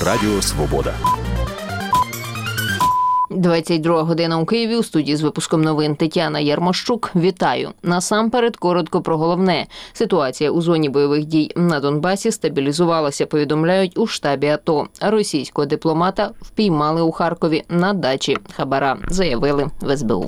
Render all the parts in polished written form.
Радіо Свобода. 22 година у Києві. У студії з випуском новин Тетяна Ярмощук. Вітаю. Насамперед, коротко про головне. Ситуація у зоні бойових дій на Донбасі стабілізувалася, повідомляють у штабі АТО. Російського дипломата впіймали у Харкові на дачі хабара, заявили в СБУ.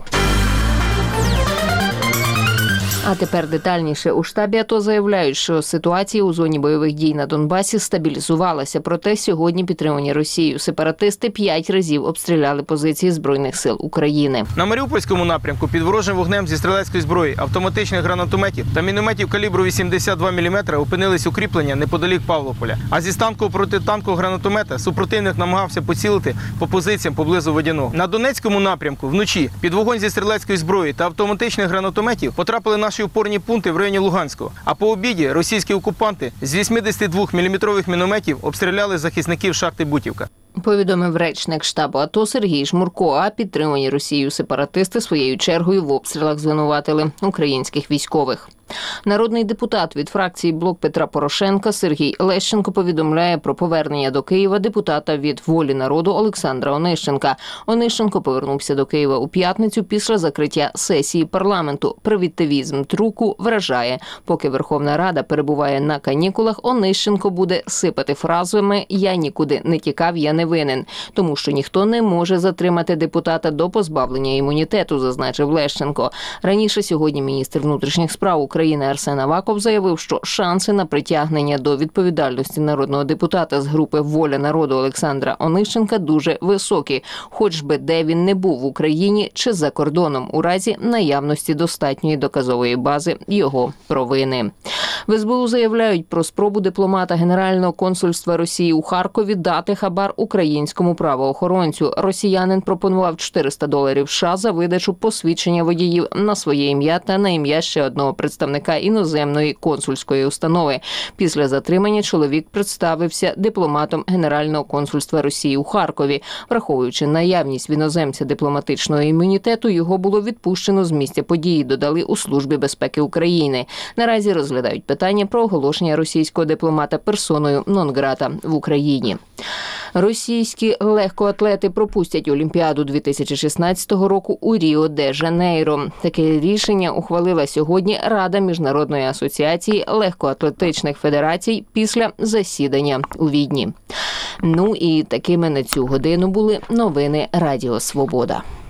А тепер детальніше. У штабі АТО заявляють, що ситуація у зоні бойових дій на Донбасі стабілізувалася. Проте сьогодні підтримані Росією сепаратисти 5 разів обстріляли позиції Збройних сил України. На Маріупольському напрямку під ворожим вогнем зі стрілецької зброї, автоматичних гранатометів та мінометів калібру 82 мм опинились укріплення неподалік Павлополя. А зі станкового протитанкового гранатомета супротивник намагався поцілити по позиціям поблизу Водяного. На Донецькому напрямку вночі під вогонь зі стрілецької зброї та автоматичних гранатометів потрапили наші опорні пункти в районі Луганського. А по обіді російські окупанти з 82-мм мінометів обстріляли захисників шахти Бутівка. Повідомив речник штабу АТО Сергій Жмурко. А підтримані Росією сепаратисти своєю чергою в обстрілах звинуватили українських військових. Народний депутат від фракції «Блок Петра Порошенка» Сергій Лещенко повідомляє про повернення до Києва депутата від «Волі народу» Олександра Онищенка. Онищенко повернувся до Києва у п'ятницю після закриття сесії парламенту. Привітивізм Труку вражає. Поки Верховна Рада перебуває на канікулах, Онищенко буде сипати фразами «Я нікуди не тікав, я не винен», тому що ніхто не може затримати депутата до позбавлення імунітету, зазначив Лещенко. Раніше сьогодні міністр внутрішніх справ України Арсен Аваков заявив, що шанси на притягнення до відповідальності народного депутата з групи «Воля народу» Олександра Онищенка дуже високі, хоч би де він не був в Україні чи за кордоном, у разі наявності достатньої доказової бази його провини. В СБУ заявляють про спробу дипломата Генерального консульства Росії у Харкові дати хабар українському правоохоронцю. Росіянин пропонував $400 США за видачу посвідчення водіїв на своє ім'я та на ім'я ще одного представника іноземної консульської установи. Після затримання чоловік представився дипломатом Генерального консульства Росії у Харкові. Враховуючи наявність в іноземця дипломатичного імунітету, його було відпущено з місця події, додали у Службі безпеки України. Наразі розглядають питання про оголошення російського дипломата персоною нон-грата в Україні. Російські легкоатлети пропустять Олімпіаду 2016 року у Ріо-де-Жанейро. Таке рішення ухвалила сьогодні Рада Міжнародної асоціації легкоатлетичних федерацій після засідання у Відні. Ну і такими на цю годину були новини Радіо Свобода.